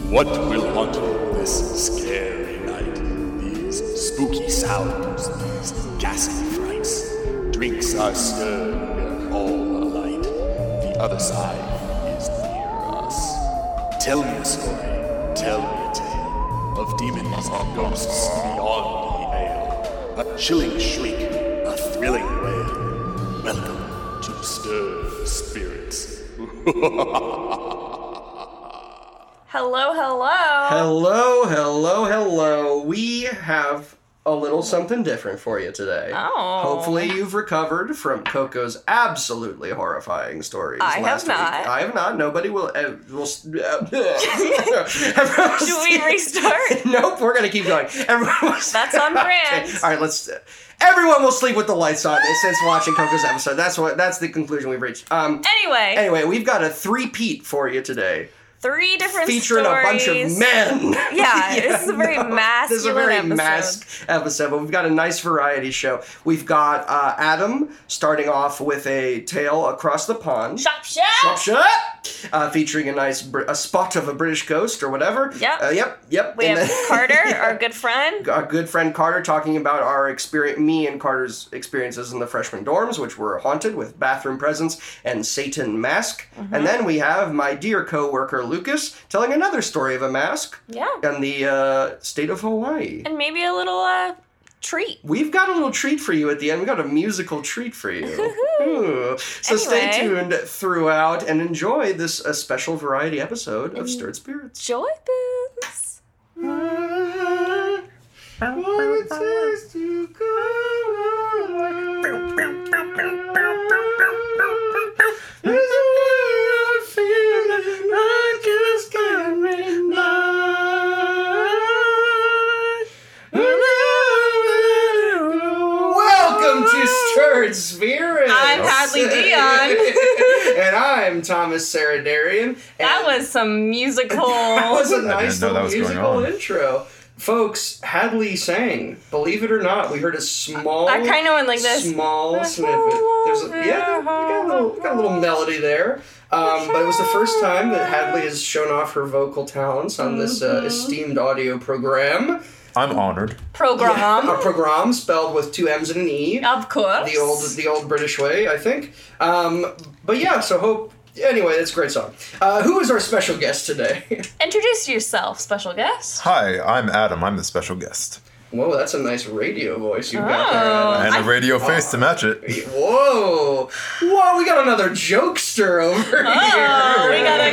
What will haunt you this scary night? These spooky sounds, these ghastly frights. Drinks are stirred, we're all alight. The other side is near us. Tell me a story, tell me a tale of demons and ghosts beyond the ale. A chilling shriek, a thrilling wail. Welcome to Stir Spirits. Hello, hello. Hello, hello, hello. We have a little something different for you today. Oh. Hopefully you've recovered from Coco's absolutely horrifying stories I last have not. week. I have not. Nobody will... Should we restart? Nope, we're going to keep going. Everyone will... That's on brand. Okay. All right, let's... Everyone will sleep with the lights on since watching Coco's episode. That's the conclusion we've reached. Anyway, we've got a three-peat for you today. 3 different Featuring stories. a bunch of men. Yeah, this is a very masculine This is a very episode. masked episode, but we've got a nice variety show. We've got Adam starting off with a tale across the pond. Shop, shop! Featuring a spot of a British ghost or whatever. Yep. Yep. We have Carter, our good friend. Our good friend Carter talking about our experience, me and Carter's experiences in the freshman dorms, which were haunted with bathroom presence and Satan mask. Mm-hmm. And then we have my dear co-worker Lucas telling another story of a mask. Yeah. And the state of Hawaii. And maybe a little treat. We've got a little treat for you at the end. We've got a musical treat for you. Ooh. So Anyway. stay tuned throughout and enjoy this special variety episode of Stirred Spirits. Joy Boots. Welcome to Stirred Spirits. I'm Hadley Dion. And I'm Thomas Saradarian. That was some musical. That was a nice know that little was going musical on. intro. Folks, Hadley sang. Believe it or not, we heard a small... I kind of went like this. Small snippet. We got a little melody there. But it was the first time that Hadley has shown off her vocal talents on this esteemed audio program. I'm honored. Program. A program spelled with 2 M's and an E. Of course. The old British way, I think. But yeah, so hope... Anyway, that's a great song. Who is our special guest today? Introduce yourself, special guest. Hi, I'm Adam. I'm the special guest. Whoa, that's a nice radio voice you've got there, Adam. And a radio face to match it. Whoa, we got another jokester over here. Oh, we got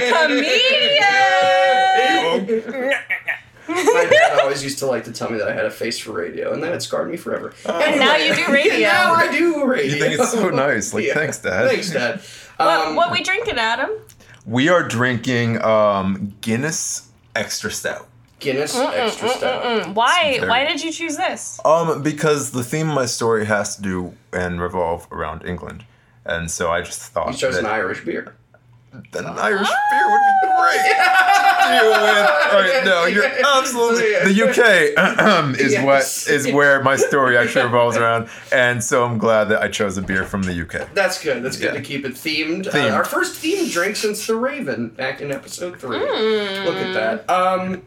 a comedian. My dad always used to like to tell me that I had a face for radio, and then it scarred me forever. And now you do radio. Now I do radio. You think it's so nice. Like, Yeah. thanks, Dad. Thanks, Dad. What we drinking, Adam? We are drinking Guinness Extra Stout. Guinness Extra Stout. Why did you choose this? Because the theme of my story has to do and revolve around England. And so I just thought You chose that an Irish beer. an Irish beer would be great to deal with. All right, no, you're absolutely... The UK is where my story actually revolves around. And so I'm glad that I chose a beer from the UK. That's good. That's good Yeah. to keep it themed. Themed. Our first themed drink since The Raven, back in episode 3. Look at that.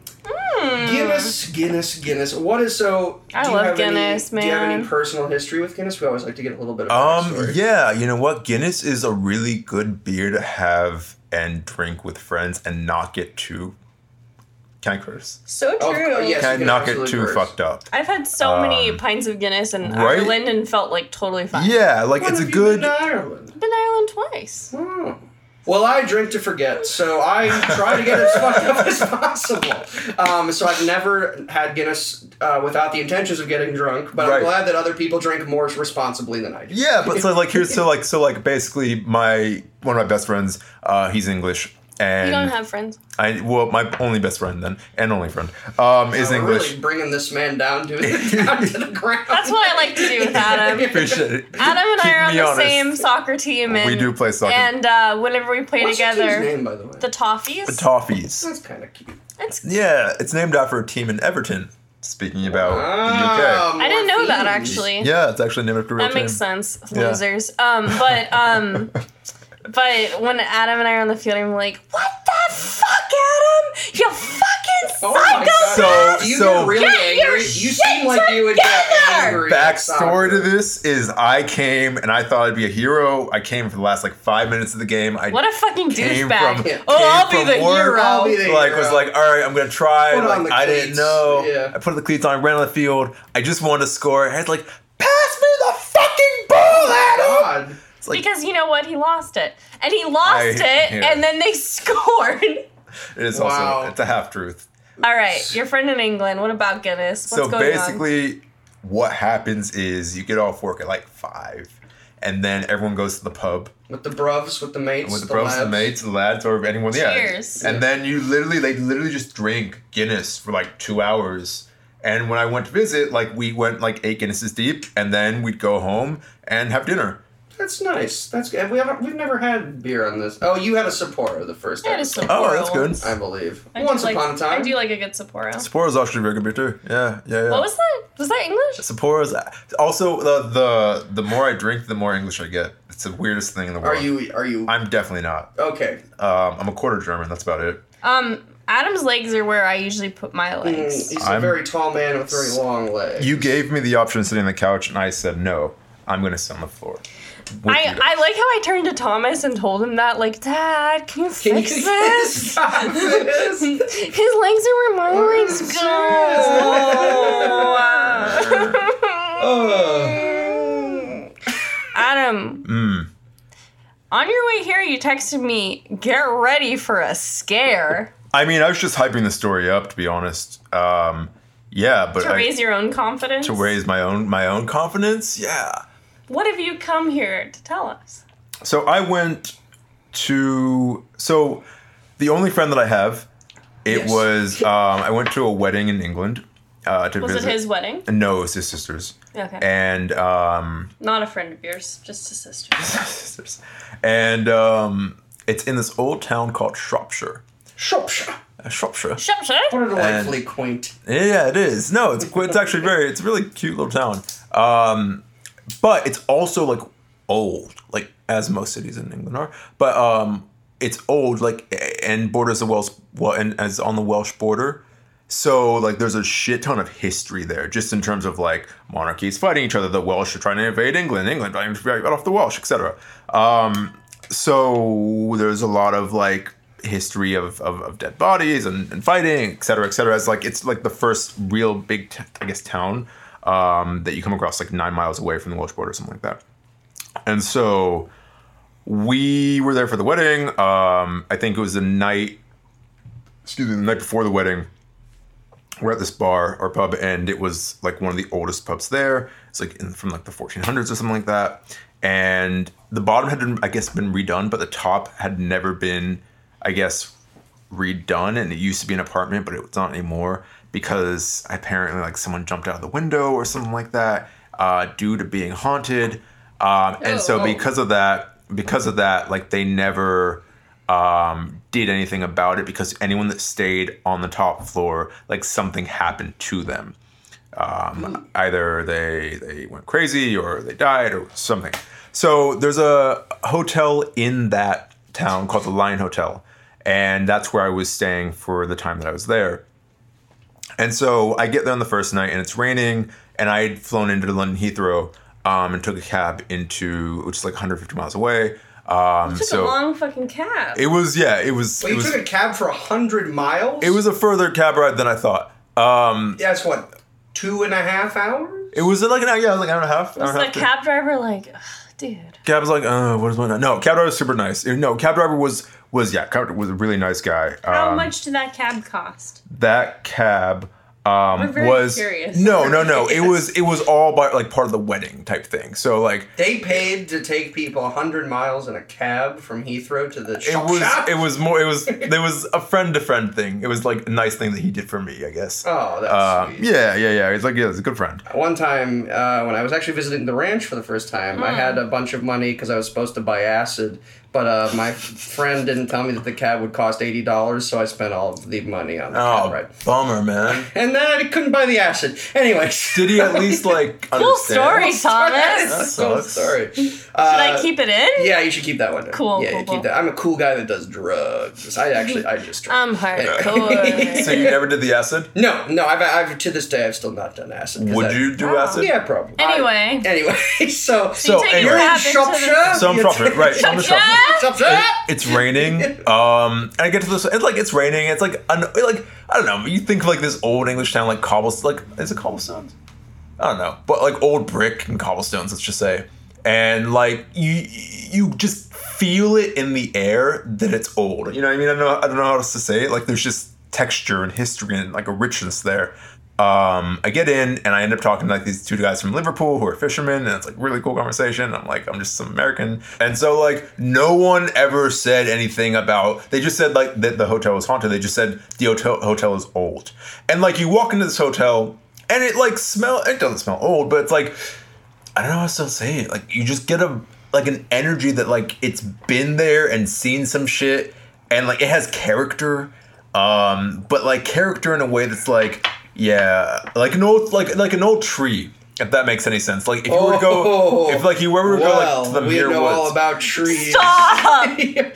Guinness. What is so? I do you love have Guinness, Do you have any man. personal history with Guinness? We always like to get a little bit of backstory. Yeah, you know what? Guinness is a really good beer to have and drink with friends and not get too... Can I curse? So Oh, true. yes. Can I you can not get absolutely too curse. fucked up? I've had so many pints of Guinness in Right? Ireland and felt like totally fine. Yeah, like When it's a have you been good... to Ireland? I've been to Ireland twice. Oh. Well, I drink to forget, so I try to get as fucked up as possible. So I've never had Guinness without the intentions of getting drunk, but I'm Right. glad that other people drink more responsibly than I do. Yeah, but so basically one of my best friends, he's English. And You don't have friends. my only best friend then, and only friend, is We're English. really bringing this man down to the ground. That's what I like to do with Adam. Appreciate it. Adam and I are on me the honest. same soccer team. And, We do play soccer. And whenever we play What's your together, team's name, by the way? the Toffees. The Toffees. That's kind of cute. It's, Yeah, it's named after a team in Everton. Speaking about the I didn't know that, actually. UK. Yeah, it's actually named after a real That team. makes sense. Yeah. Losers. But when Adam and I are on the field, I'm like, what the fuck, Adam? You fucking Oh my God. So- do you so- get really Get your angry? You seem like you would get angry. at Backstory to soccer. this is I came and I thought I'd be a hero. I came for the last like 5 minutes of the game. What a fucking Came douchebag. from- I'll be came the from work. hero. I'll be the Like hero. was like, all right, I'm gonna try. Put on Like the I didn't cleats. know. Yeah. I put the cleats on, ran on the field. I just wanted to score. I had like, pass me the fucking ball, Adam. God. It's like Because you know what? He lost it. And he lost yeah. and then they scored. it is Wow. also it's a half truth. All right, your friend in England. What about Guinness? What's So going on? basically, what happens is you get off work at like 5, and then everyone goes to the pub With the bruvs, with the mates, with the bros, the lads. mates, the lads, or anyone. Cheers. Yeah. And then they literally just drink Guinness for like 2 hours. And when I went to visit, like we went like 8 Guinnesses deep, and then we'd go home and have dinner. That's nice. That's good. We've never had beer on this. Oh, you had a Sapporo the first I had a episode, Sapporo Oh, that's good. once. I believe. I do Once like- upon a time. I do like a good Sapporo. Sapporo's actually very good beer too. Yeah. What was that? Was that English? Sapporo's also the more I drink, the more English I get. It's the weirdest thing in the world. Are you? I'm definitely not. Okay. I'm a quarter German. That's about it. Adam's legs are where I usually put my legs. He's a I'm- very tall man with very long legs. You gave me the option of sitting on the couch, and I said no. I'm going to sit on the floor. with you. I like how I turned to Thomas and told him that, like, Dad, can you Can you fix this? stop this? His legs are where my legs go. Adam, on your way here, you texted me, get ready for a scare. I mean, I was just hyping the story up, to be honest. Yeah, but To raise your own confidence. to raise my own confidence. Yeah. What have you come here to tell us? So I went to the only friend that I have. It Yes. was I went to a wedding in England to Was visit. it his wedding? No, it was his sister's. Okay. And Not a friend of yours, just a sister. sisters. And it's in this old town called Shropshire. Shropshire. Shropshire. Shut. What a delightfully quaint. Yeah, it is. No, it's actually it's a really cute little town. But it's also like old, like as most cities in England are. But it's old, like and borders the Welsh, and as on the Welsh border. So like there's a shit ton of history there, just in terms of like monarchies fighting each other. The Welsh are trying to invade England trying to fight off the Welsh, etc. So there's a lot of like history of dead bodies and fighting, etc., etc. It's like the first real big, town that you come across like 9 miles away from the Welsh border, something like that. And so we were there for the wedding. I think it was the night before the wedding. We're at this bar or pub, and it was like one of the oldest pubs there. It's like from like the 1400s or something like that. And the bottom had, been redone, but the top had never been, redone. And it used to be an apartment, but it's not anymore because apparently like someone jumped out of the window or something like that due to being haunted. And so because of that, like they never did anything about it because anyone that stayed on the top floor, like something happened to them. Either they went crazy or they died or something. So there's a hotel in that town called the Lion Hotel. And that's where I was staying for the time that I was there. And so I get there on the first night and it's raining and I had flown into London Heathrow and took a cab which is like 150 miles away. You took a long fucking cab. It was. Well, you took a cab for 100 miles? It was a further cab ride than I thought. Yeah, it's what, 2.5 hours? It was like an hour and a half. Was the cab driver like, ugh, dude? Cab was like, what is going on? No, cab driver was super nice. No, cab driver was a really nice guy. How much did that cab cost? That cab We're very curious. No. It was all part of the wedding type thing. So like They paid to take people 100 miles in a cab from Heathrow to the shop. there was a friend to friend thing. It was like a nice thing that he did for me, I guess. Oh, that's sweet. Yeah. It's like, it's a good friend. One time, when I was actually visiting the ranch for the first time, I had a bunch of money because I was supposed to buy acid, but my friend didn't tell me that the cab would cost $80, so I spent all of the money on the cab ride. Bummer, man. And then I couldn't buy the acid. Anyways. Did he at least, like, Cool story, Cool Thomas. story. Should I keep it in? Yeah, you should keep that one in. Cool, Yeah, cool, you cool. keep that. I'm a cool guy that does drugs. I just drink. I'm hardcore. So you never did the acid? No, I've to this day I've still not done acid. 'cause Would that- you do acid? Yeah, probably. Anyway. Anyway, so So you take anyway. your you're in hat into Shropshire. So I'm Shropshire, right? So I'm in Shropshire. Shropshire. It's raining. And I get to this. It's like it's raining. It's like I don't know. You think of like this old English town, like cobblestone. Like is it cobblestones? I don't know, but like old brick and cobblestones. Let's just say, and like you just feel it in the air that it's old. You know what I mean? I don't know how else to say it. Like there's just texture and history and like a richness there. I get in and I end up talking to like these two guys from Liverpool who are fishermen, and it's like really cool conversation. I'm like, I'm just some American. And so like no one ever said anything about, they just said like that the hotel was haunted. They just said the hotel is old. And like you walk into this hotel and it like it doesn't smell old, but it's like, I don't know how else to say it. Like you just get an energy that like it's been there and seen some shit, and like it has character. But like character in a way that's like, yeah, like an old tree, if that makes any sense. Like if you were to go, if you were to go like to the we Muir know Woods. all about trees. Stop!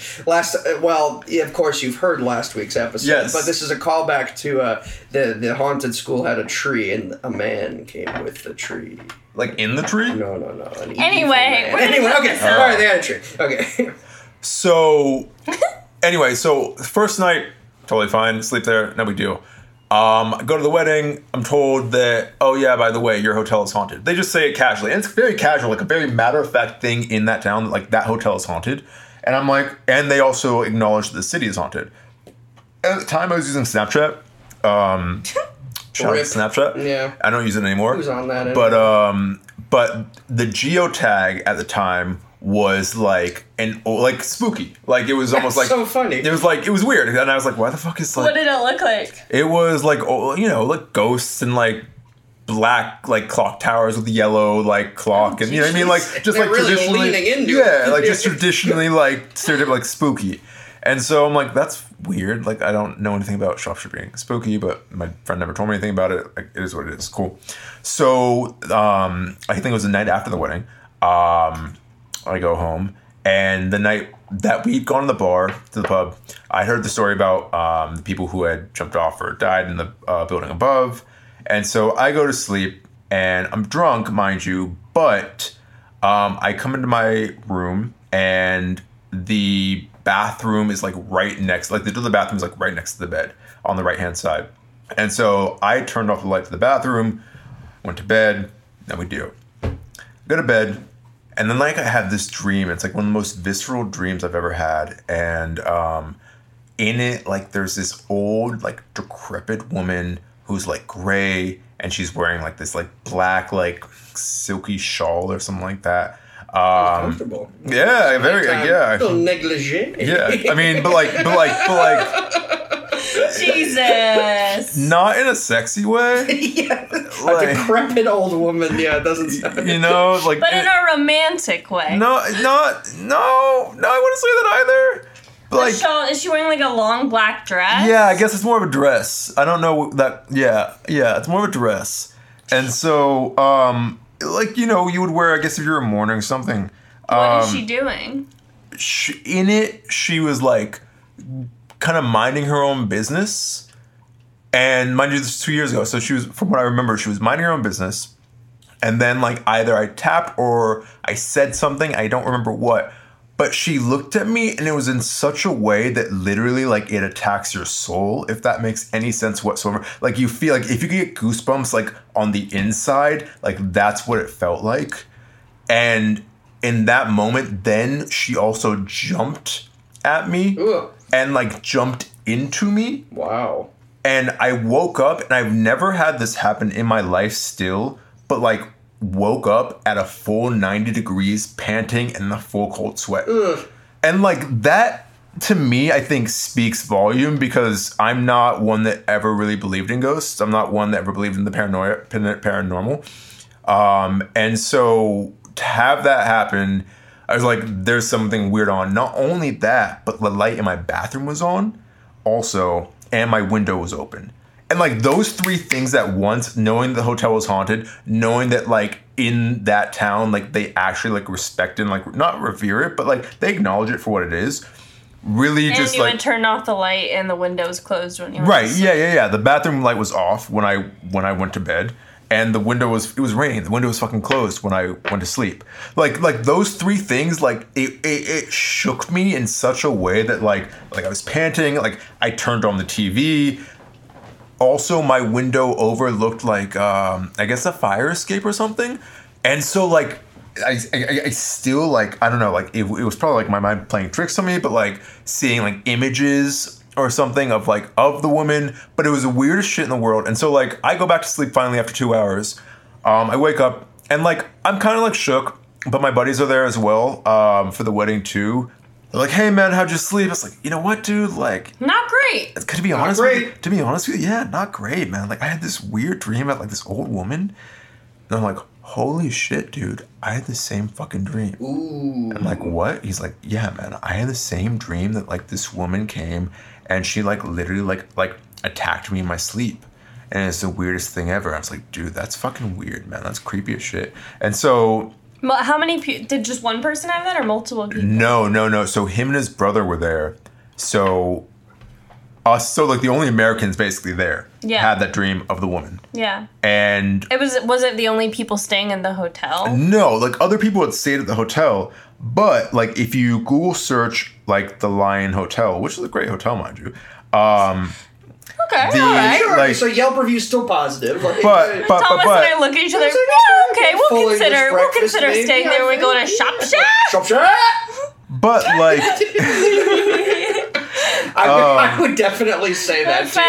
Of course you've heard last week's episode, Yes. but this is a callback to the haunted school had a tree and a man came with the tree. Like in the tree? No. an evil Anyway, man. we're gonna Anyway, cut okay, this all out. right, they had a tree. Okay. So, anyway, first night, totally fine, sleep there, no big deal. I go to the wedding, I'm told that, oh yeah, by the way, your hotel is haunted. They just say it casually, and it's very casual, like a very matter-of-fact thing in that town, like that hotel is haunted. And I'm like, and they also acknowledge that the city is haunted. At the time I was using Snapchat. Shout out to Rip. Snapchat. Yeah. I don't use it anymore. Who's on that? But the geotag at the time was like spooky. Like it was almost like so funny. It was weird, and I was like, why the fuck is like? What did it look like? It was like like ghosts and like black like clock towers with yellow like clock, and you know what I mean, like just They're like really traditionally, leaning into yeah, it. like just traditionally like stereotypical like spooky. And so I'm like, that's weird. Like I don't know anything about Shropshire being spooky, but my friend never told me anything about it. Like, it is what it is. Cool. So I think it was the night after the wedding. I go home, and the night that we'd gone to the bar, to the pub, I heard the story about the people who had jumped off or died in the building above. And so I go to sleep, and I'm drunk, mind you, but I come into my room, and the bathroom is like right next, like the door of the bathroom is like right next to the bed on the right-hand side. And so I turned off the light to the bathroom, went to bed, no big deal. Go to bed, and then like I had this dream. It's like one of the most visceral dreams I've ever had. And in it, like there's this old, like decrepit woman who's like gray, and she's wearing like this like black, like silky shawl or something like that. Comfortable. Yeah, very, yeah. A little negligee. Yeah, I mean, but like, Jesus. not in a sexy way. Yeah. Like- A decrepit old woman. Yeah, it doesn't sound. You know, like. But in a romantic way. No, I wouldn't say that either. But like, Shawl, is she wearing like a long black dress? yeah, I guess it's more of a dress. I don't know that. Yeah, it's more of a dress. And so, like, you know, you would wear, I guess, if you're mourning something. What is she doing? In it, she was like kind of minding her own business. And mind you, this was 2 years ago. So she was, from what I remember, she was minding her own business. And then like either I tapped or I said something. I don't remember what. But she looked at me, and it was in such a way that literally like it attacks your soul, if that makes any sense whatsoever. Like you feel like if you could get goosebumps like on the inside, like that's what it felt like. And in that moment, then she also jumped at me. Ugh. And like jumped into me. Wow. And I woke up, and I've never had this happen in my life still, but like woke up at a full 90 degrees, panting and in a full cold sweat. Ugh. And like that, to me, I think speaks volume, because I'm not one that ever really believed in ghosts. I'm not one that ever believed in the paranormal. And so to have that happen, I was like, there's something weird on. Not only that, but the light in my bathroom was on also, and my window was open. And like those three things at once, knowing the hotel was haunted, knowing that like in that town, like they actually like respect and like not revere it, but like they acknowledge it for what it is. Really, and just you like would turn off the light and the windows closed when you were right. asleep. Yeah. The bathroom light was off when I went to bed. And it was raining. The window was fucking closed when I went to sleep. Like those three things, like it shook me in such a way that like I was panting. Like I turned on the TV. Also, my window overlooked like I guess a fire escape or something. And so like I still like I don't know like it was probably like my mind playing tricks on me, but like seeing like images or something of the woman, but it was the weirdest shit in the world. And so like I go back to sleep finally after 2 hours. I wake up and like I'm kind of like shook, but my buddies are there as well for the wedding too. They're like, "Hey man, how'd you sleep?" I was like, "You know what, dude? Like, not great." To be honest with you, yeah, not great, man. Like I had this weird dream about like this old woman, and I'm like, "Holy shit, dude! I had the same fucking dream." Ooh. I'm like, "What?" He's like, "Yeah, man, I had the same dream that like this woman came." And she like literally like attacked me in my sleep. And it's the weirdest thing ever. I was like, dude, that's fucking weird, man. That's creepy as shit. And so... How many people... Did just one person have that or multiple people? No. So him and his brother were there. So like the only Americans basically there had that dream of the woman. Yeah. And... Was it the only people staying in the hotel? No, like other people had stayed at the hotel. But like if you Google search like the Lion Hotel, which is a great hotel, mind you. Okay, all right. Sure, like- so Yelp review's still positive. Like, But Thomas and I look at each other. Yeah, okay, Full we'll English consider breakfast, maybe, staying there. We go to Shop Shack. Shop Shack! But like... I would definitely say that too.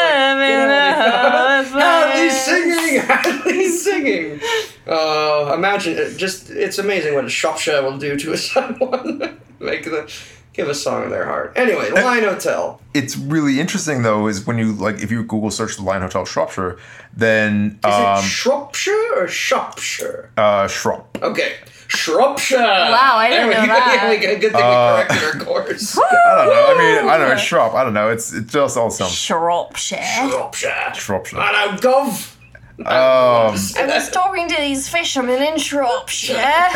Hadley's singing. Imagine it's amazing what a Shop Shack will do to someone. Give a song in their heart. Anyway, the Lion Hotel. It's really interesting though, is when you like if you Google search the Lion Hotel Shropshire, then is it Shropshire or Shropshire? Shrop. Okay. Shropshire. Wow, I didn't know that. Good thing we corrected our course. I don't know. I mean, I don't know. Shrop. I don't know. It just all sounds Shropshire. Shropshire. I don't gov. I was talking to these fishermen in Shropshire.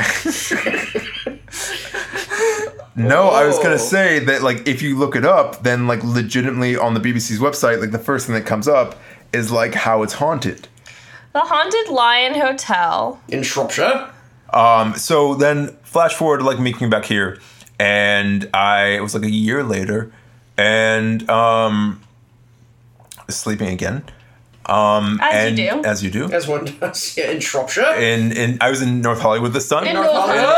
No, I was gonna say that like if you look it up, then like legitimately on the BBC's website, like the first thing that comes up is like how it's haunted. The Haunted Lion Hotel. In Shropshire? So then flash forward to like me coming back here, and it was like a year later, and sleeping again. As you do. As one does, yeah, in Shropshire. I was in North Hollywood this time. In North Hollywood.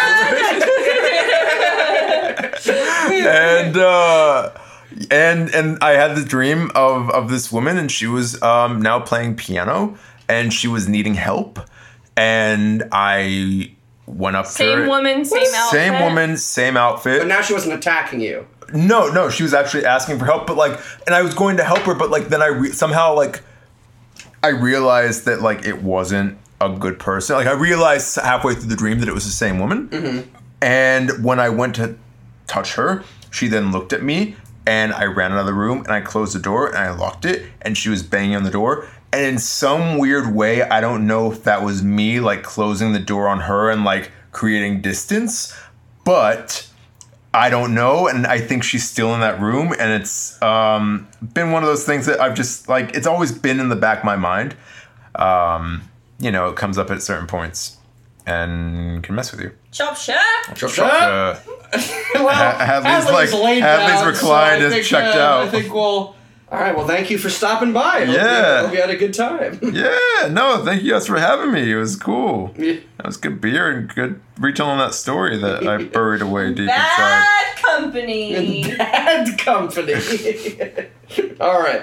And I had the dream of this woman, and she was now playing piano, and she was needing help, and I went up to her. Same woman, same outfit. Same woman, same outfit. But now she wasn't attacking you. No, she was actually asking for help, but like, and I was going to help her, but like, then somehow like, I realized that like it wasn't a good person. Like I realized halfway through the dream that it was the same woman, and when I went to touch her, she then looked at me, and I ran out of the room, and I closed the door, and I locked it, and she was banging on the door, and in some weird way, I don't know if that was me like closing the door on her and like creating distance, but I don't know, and I think she's still in that room, and it's been one of those things that I've just, like, it's always been in the back of my mind. You know, it comes up at certain points and can mess with you. Shropshire. Well, Hadley's reclined and checked out. I think we'll... All right, well, thank you for stopping by. I hope you had a good time. Yeah, no, thank you guys for having me. It was cool. Yeah. That was good beer and good retelling that story that I buried away deep inside. Bad company. Bad company. All right.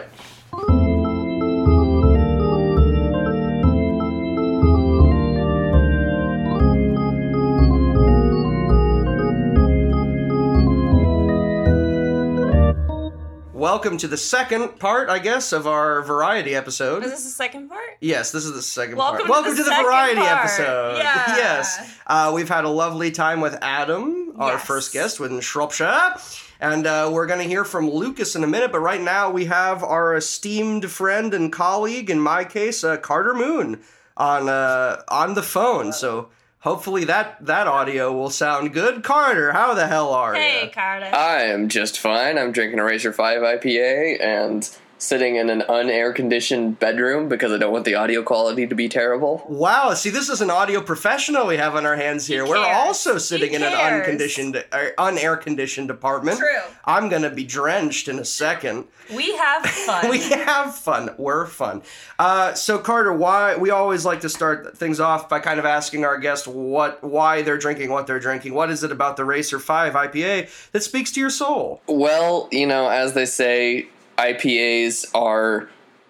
Welcome to the second part, I guess, of our variety episode. Is this the second part? Yes, this is the second part. Welcome to the variety part. episode. Yeah. Yes. We've had a lovely time with Adam our Yes. first guest with Shropshire. And we're going to hear from Lucas in a minute, but right now we have our esteemed friend and colleague, in my case, Carter Moon, on the phone. So hopefully that audio will sound good. Carter, how the hell are you? Hey, Carter. I am just fine. I'm drinking a Racer 5 IPA and sitting in an unair-conditioned bedroom because I don't want the audio quality to be terrible. Wow, see, this is an audio professional we have on our hands here. He We're cares. also sitting He in an cares. unair-conditioned apartment. True. I'm going to be drenched in a second. We have fun. We have fun. We're fun. So, Carter, we always like to start things off by kind of asking our guest why they're drinking what they're drinking. What is it about the Racer 5 IPA that speaks to your soul? Well, as they say, IPAs are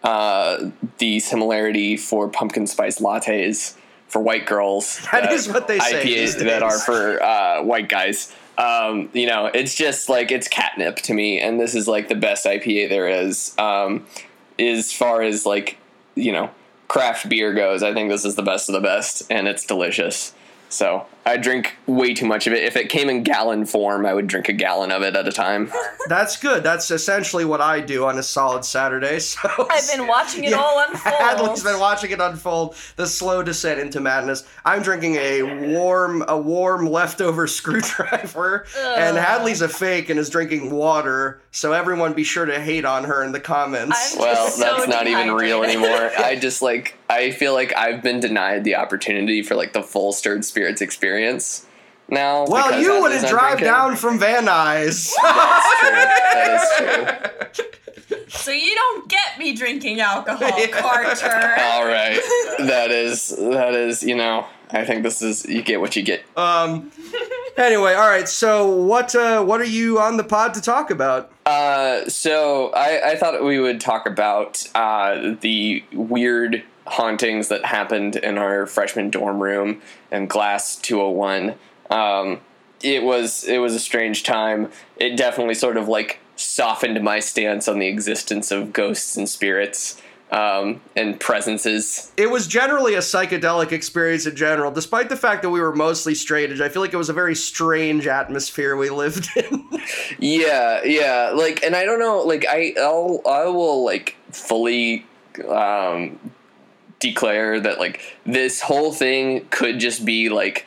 the similarity for pumpkin spice lattes for white girls. That is what they say IPAs these days. that are for white guys. It's just like, it's catnip to me, and this is like the best IPA there is. As far as like, craft beer goes, I think this is the best of the best, and it's delicious. So I drink way too much of it. If it came in gallon form, I would drink a gallon of it at a time. That's good. That's essentially what I do on a solid Saturday. So I've been watching it all unfold. Hadley's been watching it unfold, the slow descent into madness. I'm drinking a warm leftover screwdriver, and Hadley's a fake and is drinking water. So everyone be sure to hate on her in the comments. I'm Well, just that's so not even real dehydrated. anymore. I feel like I've been denied the opportunity for like the full Stirred Spirits experience now. Well, because you Hadley's wouldn't not drive drinking. down from Van Nuys. That's true. That is true. So you don't get me drinking alcohol, Carter. All right. That is, I think this is, you get what you get. Anyway, all right. So what are you on the pod to talk about? So I thought we would talk about the weird hauntings that happened in our freshman dorm room in Glass 201. It was a strange time. It definitely sort of like softened my stance on the existence of ghosts and spirits and presences. It was generally a psychedelic experience in general, despite the fact that we were mostly straight edge. I feel like it was a very strange atmosphere we lived in. Yeah. Like, and I don't know. Like, I will like fully declare that like this whole thing could just be like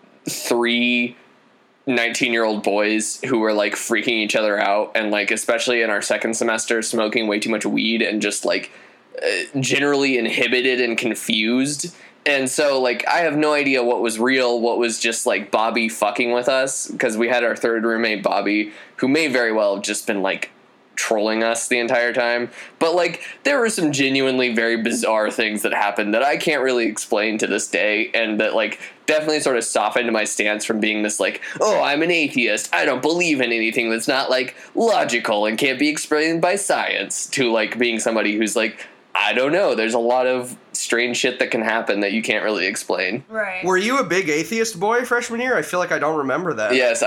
3 19-year-old boys who were like freaking each other out, and like especially in our second semester smoking way too much weed and just like generally inhibited and confused. And so like I have no idea what was real, what was just like Bobby fucking with us, because we had our third roommate Bobby, who may very well have just been like trolling us the entire time. But like there were some genuinely very bizarre things that happened that I can't really explain to this day, and that like definitely sort of softened my stance from being this like, oh, I'm an atheist, I don't believe in anything that's not like logical and can't be explained by science, to like being somebody who's like, I don't know, there's a lot of strange shit that can happen that you can't really explain. Right. Were you a big atheist boy freshman year? I feel like I don't remember that. Yes,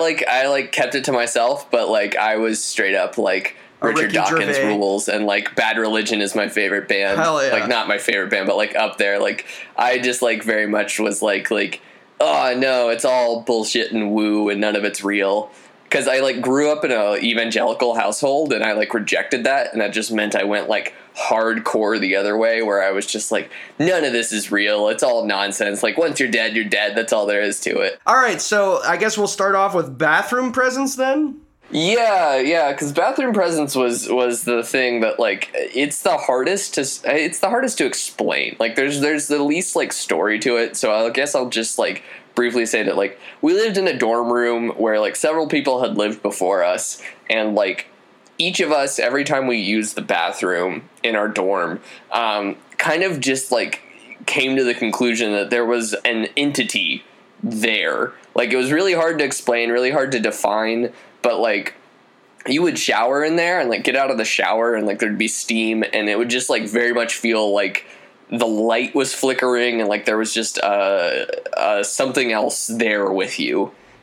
I kept it to myself, but like I was straight up like Richard Ricky Dawkins Gervais. rules, and like Bad Religion is my favorite band. Hell yeah. Like not my favorite band, but like up there. Like I just like very much was like oh no, it's all bullshit and woo and none of it's real. Because I like grew up in a evangelical household, and I like rejected that, and that just meant I went like hardcore the other way, where I was just like, none of this is real, it's all nonsense, like once you're dead, that's all there is to it. All right, so I guess we'll start off with bathroom presence then. Yeah, because bathroom presence was the thing that like it's the hardest to explain. Like there's the least like story to it, so I guess I'll just like briefly say that like we lived in a dorm room where like several people had lived before us, and like each of us, every time we used the bathroom in our dorm, kind of just like came to the conclusion that there was an entity there. Like it was really hard to explain, really hard to define, but like you would shower in there and like get out of the shower and like there'd be steam, and it would just like very much feel like the light was flickering, and like there was just something else there with you.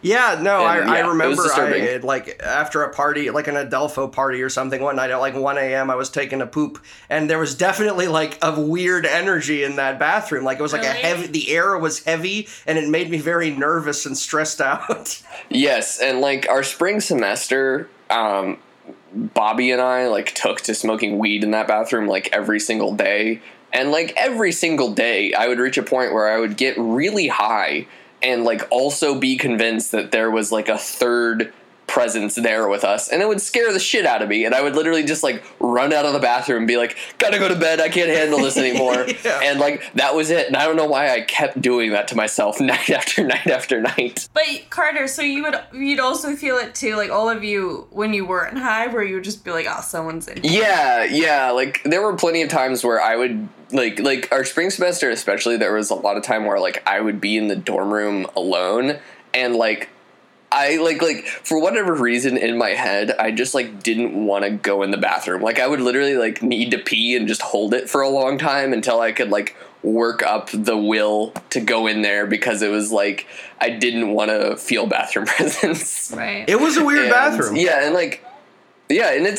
Yeah, no, And, I yeah, it was remember disturbing. like after a party, like an Adelpho party or something one night at like 1 a.m. I was taking a poop, and there was definitely like a weird energy in that bathroom. Like it was like Really? the air was heavy, and it made me very nervous and stressed out. Yes, and like our spring semester, Bobby and I like took to smoking weed in that bathroom like every single day. And like every single day, I would reach a point where I would get really high and like also be convinced that there was like a third presence there with us, and it would scare the shit out of me, and I would literally just like run out of the bathroom and be like, gotta go to bed, I can't handle this anymore. Yeah. And like that was it, and I don't know why I kept doing that to myself night after night after night. But Carter, so you'd also feel it too, like all of you when you weren't high, where you would just be like, oh, someone's in here. Yeah, like there were plenty of times where I would like our spring semester especially, there was a lot of time where like I would be in the dorm room alone, and like I like for whatever reason in my head, I just like didn't want to go in the bathroom. Like I would literally like need to pee and just hold it for a long time until I could like work up the will to go in there, because it was like I didn't want to feel bathroom presence. Right. It was a weird And, bathroom. Yeah, and like yeah, and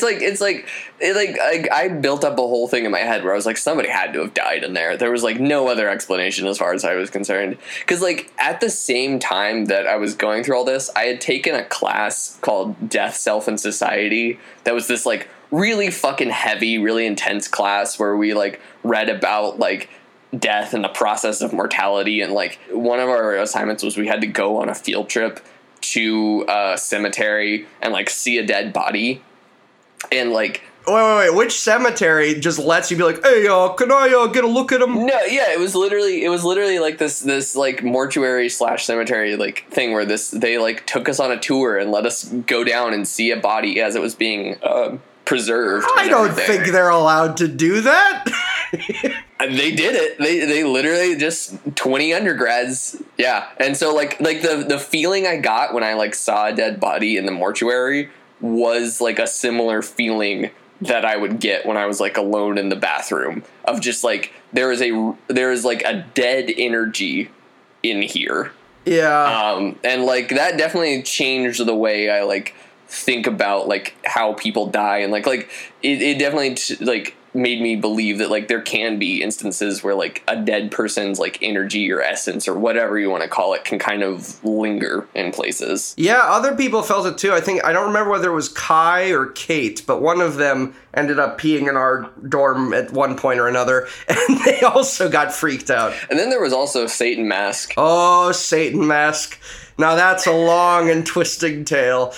I built up a whole thing in my head where I was like, somebody had to have died in there. There was like no other explanation as far as I was concerned. Because like at the same time that I was going through all this, I had taken a class called Death, Self, and Society. That was this like really fucking heavy, really intense class where we like read about like death and the process of mortality. And like one of our assignments was we had to go on a field trip to a cemetery and like see a dead body. And like Wait. Which cemetery just lets you be like, hey, can I get a look at him? no, yeah, it was literally like this like mortuary / cemetery like thing where they like took us on a tour and let us go down and see a body as it was being preserved. I and don't everything. think they're allowed to do that. They did it. They literally just 20 undergrads. Yeah. And so like the feeling I got when I like saw a dead body in the mortuary was like a similar feeling that I would get when I was like alone in the bathroom, of just like there is like a dead energy in here. Yeah. And like that definitely changed the way I like think about like how people die, and like it definitely like made me believe that like there can be instances where like a dead person's like energy or essence or whatever you want to call it can kind of linger in places. Yeah, other people felt it too. I don't remember whether it was Kai or Kate, but one of them ended up peeing in our dorm at one point or another, and they also got freaked out. And then there was also Satan Mask. Oh, Satan Mask. Now that's a long and twisting tale.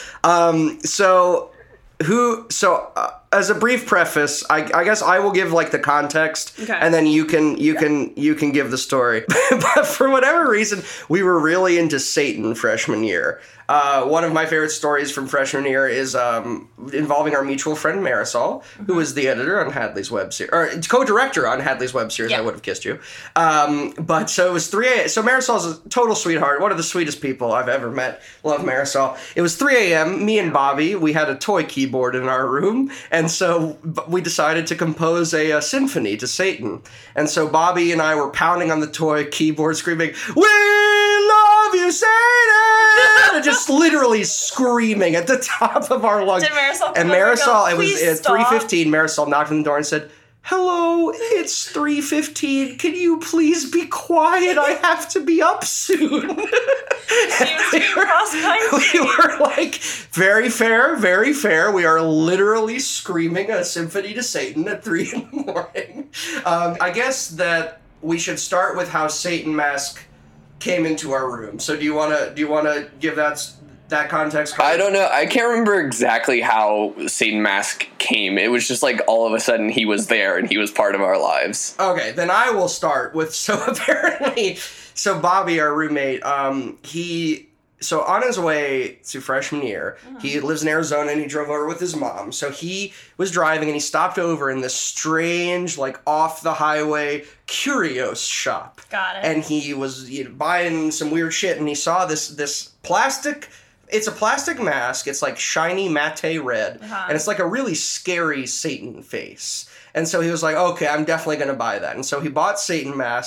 As a brief preface, I guess I will give like the context, Okay. and then you can give the story. But for whatever reason, we were really into Satan freshman year. One of my favorite stories from freshman year is involving our mutual friend Marisol, who was the editor on Hadley's web series, or co-director on Hadley's web series. Yeah. I would have kissed you. But so it was 3 a.m. So Marisol's a total sweetheart, one of the sweetest people I've ever met. Love Marisol. It was 3 a.m. Me and Bobby, we had a toy keyboard in our room, and so we decided to compose a symphony to Satan. And so Bobby and I were pounding on the toy keyboard, screaming, "We love you, Satan!" and just literally screaming at the top of our lungs. Did Marisol come And over and go, Marisol, it was "Please at stop"? 3:15. Marisol knocked on the door and said, "Hello, it's 3:15. Can you please be quiet? I have to be up soon." She was doing cross country. We were like, very fair, very fair. We are literally screaming a symphony to Satan at 3 in the morning. I guess that we should start with how Satan Mask came into our room. So do you want to give that context? I don't know. I can't remember exactly how Satan Mask came. It was just like all of a sudden he was there and he was part of our lives. Okay, then I will start with, so Bobby, our roommate, so on his way to freshman year, he lives in Arizona and he drove over with his mom. So he was driving and he stopped over in this strange, like off the highway curios shop. Got it. And he was buying some weird shit, and he saw this plastic. It's a plastic mask. It's like shiny matte red, and it's like a really scary Satan face. And so he was like, okay, I'm definitely going to buy that. And so he bought Satan Mask,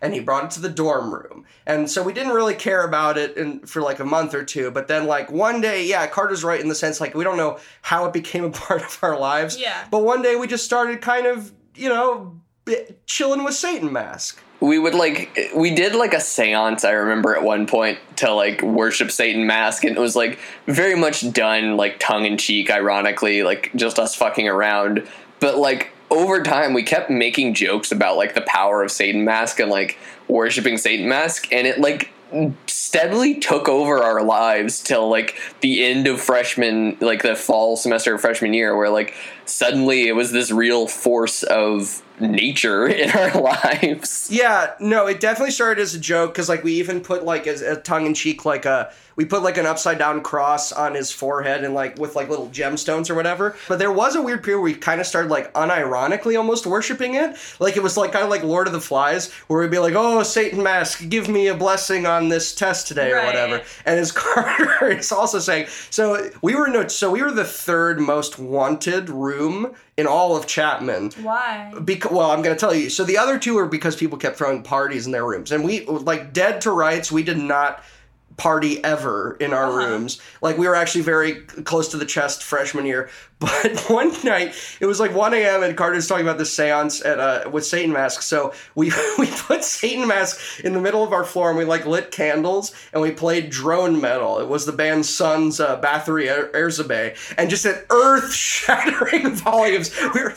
and he brought it to the dorm room. And so we didn't really care about it for like a month or two. But then like one day, yeah, Carter's right in the sense like we don't know how it became a part of our lives. Yeah. But one day we just started kind of, chilling with Satan Mask. We did like a seance, I remember at one point, to like worship Satan Mask, and it was like very much done like tongue in cheek, ironically, like just us fucking around. But like over time, we kept making jokes about like the power of Satan Mask and like worshiping Satan Mask, and it like steadily took over our lives till like the end of the fall semester of freshman year, where like suddenly it was this real force of nature in our lives. Yeah, no, it definitely started as a joke because like we even put like as a tongue in cheek we put like an upside down cross on his forehead and like with like little gemstones or whatever. But there was a weird period where we kind of started like unironically almost worshiping it. Like it was like kind of like Lord of the Flies, where we'd be like, "Oh, Satan Mask, give me a blessing on this test today," or whatever. And as Carter is also saying, so we were the third most wanted room in all of Chapman. Why? Well, I'm going to tell you. So the other two are because people kept throwing parties in their rooms. And we, like, dead to rights, we did not party ever in our rooms. Like, we were actually very close to the chest freshman year. But one night, it was like 1 a.m. and Carter's talking about this seance with Satan Mask. So we put Satan Mask in the middle of our floor and we like lit candles and we played drone metal. It was the band Sun's Bathory Erzabe, and just at earth-shattering volumes.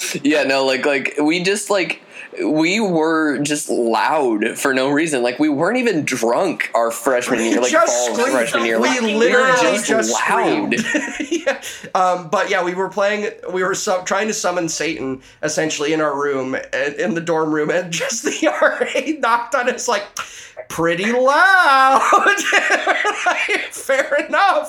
We were just loud for no reason. Like, we weren't even drunk our freshman year, like fall freshman year. We literally just loud. Yeah. But yeah, we were trying to summon Satan essentially in our room, in the dorm room, and just the RA knocked on us like, pretty loud. Fair enough.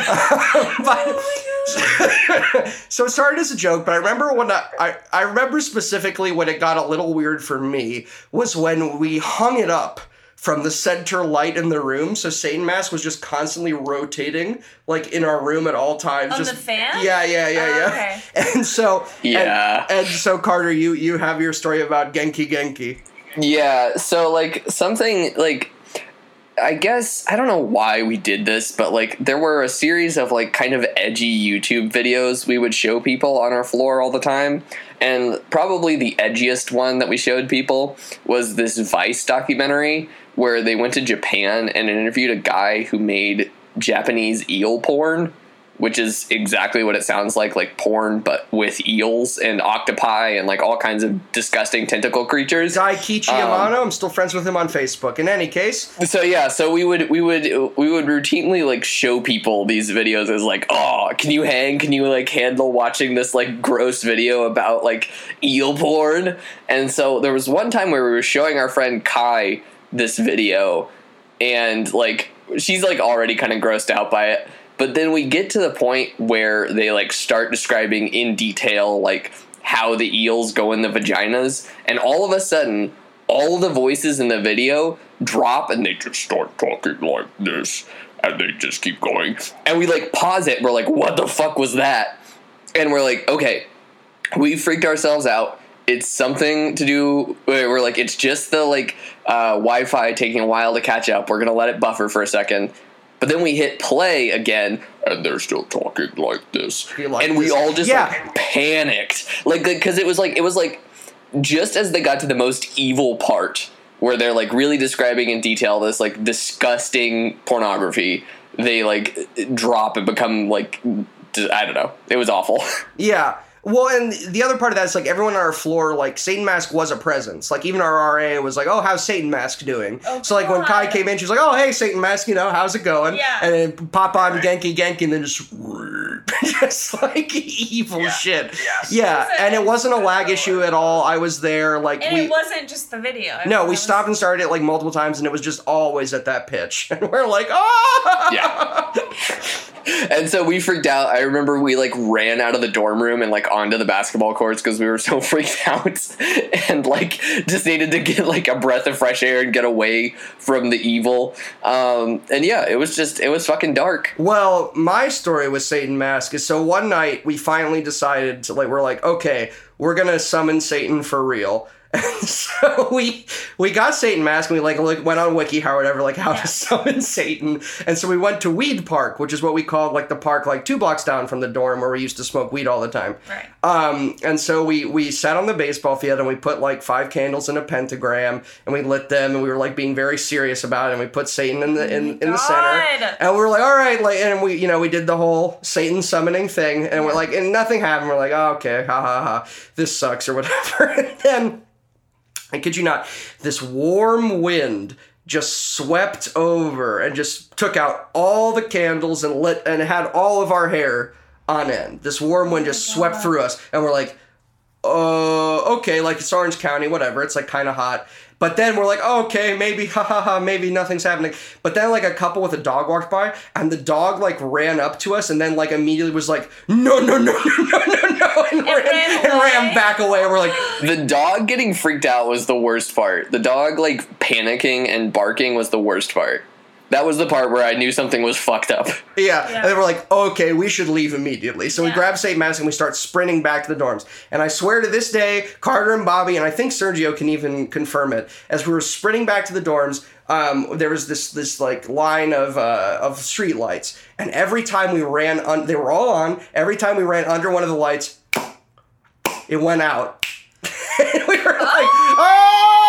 So it started as a joke, but I remember when I remember specifically when it got a little weird for me was when we hung it up from the center light in the room. So Satan Mask was just constantly rotating like in our room at all times. On just, the fan? Yeah. Okay. And so yeah. And so Carter, you have your story about Genki. Yeah, so, like, something, like, I guess, I don't know why we did this, but, like, there were a series of, like, kind of edgy YouTube videos we would show people on our floor all the time, and probably the edgiest one that we showed people was this Vice documentary where they went to Japan and interviewed a guy who made Japanese eel porn, which is exactly what it sounds like porn, but with eels and octopi and like all kinds of disgusting tentacle creatures. Daikichi Amano, I'm still friends with him on Facebook. In any case, so we would routinely like show people these videos as like, oh, can you like handle watching this like gross video about like eel porn? And so there was one time where we were showing our friend Kai this video, and like she's like already kind of grossed out by it. But then we get to the point where they like start describing in detail like how the eels go in the vaginas, and all of a sudden all the voices in the video drop and they just start talking like this and they just keep going. And we like pause it, we're like, what the fuck was that? And we're like, okay, we freaked ourselves out. It's something to do, we're like, it's just the like Wi-Fi taking a while to catch up. We're gonna let it buffer for a second. But then we hit play again, and they're still talking like this, and we all just like panicked, like because it was like just as they got to the most evil part where they're like really describing in detail this like disgusting pornography, they like drop and become like, I don't know, it was awful. Yeah. Well, and the other part of that is, like, everyone on our floor, like, Satan Mask was a presence. Like, even our RA was like, oh, how's Satan Mask doing? Oh, so, like, when Kai came in, she was like, oh, hey, Satan Mask, how's it going? Yeah. And then pop on Genki, and then just like, evil shit. Yes. Yeah, and it wasn't a lag issue at all. I was there, like, and it wasn't just the video. No, we stopped and started it, like, multiple times, and it was just always at that pitch. And we're like, oh! Yeah. And so we freaked out. I remember we like ran out of the dorm room and like onto the basketball courts because we were so freaked out and like just needed to get like a breath of fresh air and get away from the evil. And yeah, it was fucking dark. Well, my story with Satan Mask is, so one night we finally decided to we're like, okay, we're going to summon Satan for real. So we got Satan Mask, and we went on WikiHow or whatever, like how to summon Satan. And so we went to Weed Park, which is what we called like the park like 2 blocks down from the dorm where we used to smoke weed all the time. Right. And so we sat on the baseball field and we put like 5 candles in a pentagram and we lit them, and we were like being very serious about it, and we put Satan in the center. And we were like, all right, like, and we did the whole Satan summoning thing, and we're like, and nothing happened. We're like, oh, okay, ha ha ha, this sucks or whatever. And then, I kid you not, this warm wind just swept over and just took out all the candles and lit, and it had all of our hair on end. This warm wind just swept through us, and we're like, okay, like it's Orange County, whatever, it's like kind of hot. But then we're like, oh, okay, maybe, ha ha ha, maybe nothing's happening. But then like a couple with a dog walked by, and the dog like ran up to us, and then like immediately was like, no, and ran back away. We're like, the dog getting freaked out was the worst part. The dog like panicking and barking was the worst part. That was the part where I knew something was fucked up. Yeah. And then we're like, okay, we should leave immediately. So we grab Satan Mask and we start sprinting back to the dorms. And I swear to this day, Carter and Bobby, and I think Sergio can even confirm it, as we were sprinting back to the dorms, there was this like line of street lights. And every time we ran, they were all on, every time we ran under one of the lights, it went out. And we were like, oh!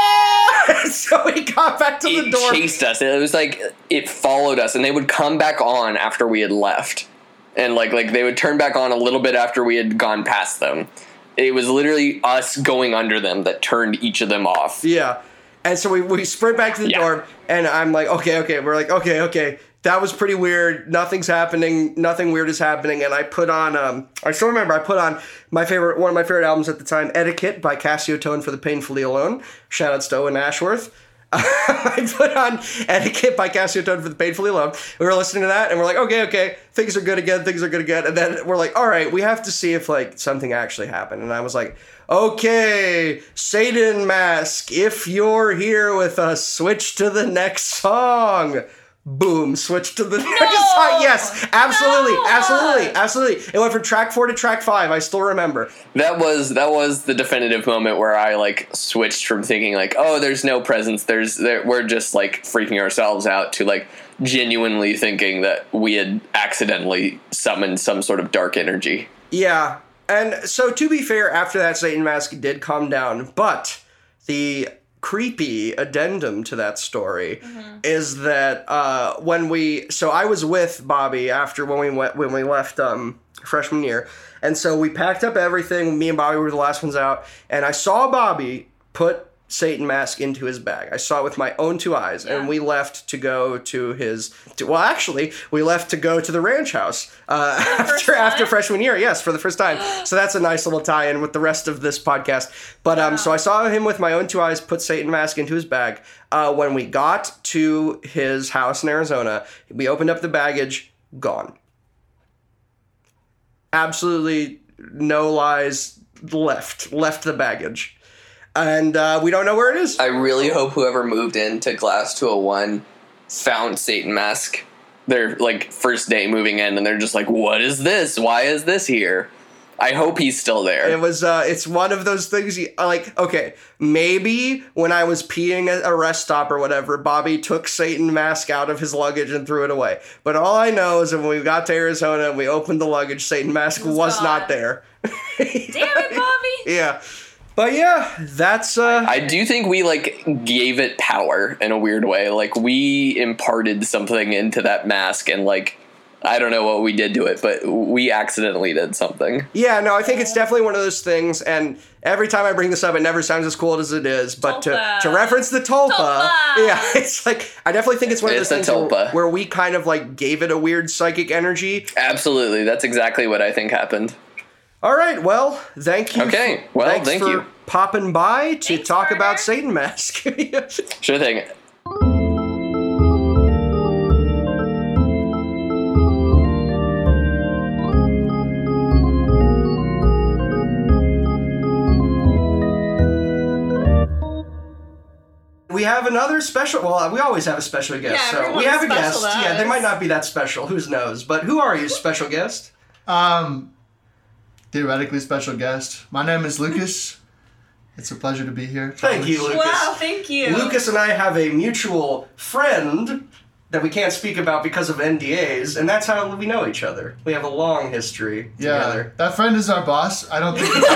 So we got back to the dorm. It chased us. It was like it followed us, and they would come back on after we had left, and like they would turn back on a little bit after we had gone past them. It was literally us going under them that turned each of them off. Yeah, and so we sprint back to the dorm, and I'm like, okay. We're like, okay. That was pretty weird. Nothing's happening. Nothing weird is happening. And I put on, I still remember, I put on one of my favorite albums at the time, Etiquette by Cassio Tone for the Painfully Alone. Shout out to Owen Ashworth. I put on Etiquette by Cassio Tone for the Painfully Alone. We were listening to that, and we're like, okay, things are good again. And then we're like, all right, we have to see if like something actually happened. And I was like, okay, Satan Mask, if you're here with us, switch to the next song. Boom, switch to the next song. Yes, absolutely. It went from track 4 to track 5. I still remember. That was the definitive moment where I like switched from thinking like, oh, there's no presence, we're just like freaking ourselves out, to like genuinely thinking that we had accidentally summoned some sort of dark energy. Yeah, and so to be fair, after that, Satan Mask did calm down, but the creepy addendum to that story is that I was with Bobby after when we left freshman year, and so we packed up everything. Me and Bobby were the last ones out, and I saw Bobby put Satan Mask into his bag. I saw it with my own 2 eyes, and we left to go to we left to go to the ranch house after freshman year. Yes, for the first time. So that's a nice little tie-in with the rest of this podcast. But so I saw him with my own 2 eyes put Satan Mask into his bag. When we got to his house in Arizona, we opened up the baggage, gone. Absolutely no lies, left the baggage. And we don't know where it is. I really hope whoever moved into Class 201 found Satan Mask their like first day moving in, and they're just like, what is this? Why is this here? I hope he's still there. It was, it's one of those things, okay, maybe when I was peeing at a rest stop or whatever, Bobby took Satan Mask out of his luggage and threw it away. But all I know is that when we got to Arizona and we opened the luggage, Satan Mask was not there. Damn it, Bobby! Yeah. But yeah, that's, I do think we, like, gave it power in a weird way. Like, we imparted something into that mask, and, like, I don't know what we did to it, but we accidentally did something. Yeah, no, I think it's definitely one of those things, and every time I bring this up, it never sounds as cool as it is, but to reference the tulpa, yeah, it's like, I definitely think it's one of those things where we kind of, like, gave it a weird psychic energy. Absolutely, that's exactly what I think happened. All right, well, thank you. Okay, well, thank you for popping by to talk about Satan Mask. Sure thing. We have another special, well, we always have a special guest, yeah, so we have a guest. Yeah, they might not be that special, who knows, but who are you, special Theoretically special guest. My name is Lucas, It's a pleasure to be here. Thank you, Lucas. Wow, thank you. Lucas and I have a mutual friend that we can't speak about because of NDAs, and that's how we know each other. We have a long history together. That friend is our boss. I don't think it's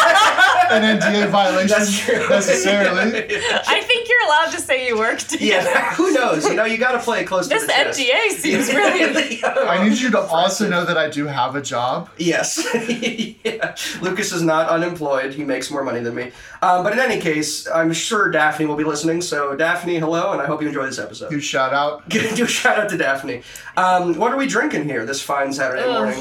an NDA violation That's true. necessarily. I think you're allowed to say you work together. Yeah, who knows? You got to play it close This to the chest. NDA seems really... I need you to also know that I do have a job. Yes. Yeah. Lucas is not unemployed. He makes more money than me. But in any case, I'm sure Daphne will be listening. So, Daphne, hello, and I hope you enjoy this episode. Huge shout out. Do a shout out to Daphne. What are we drinking here this fine Saturday morning?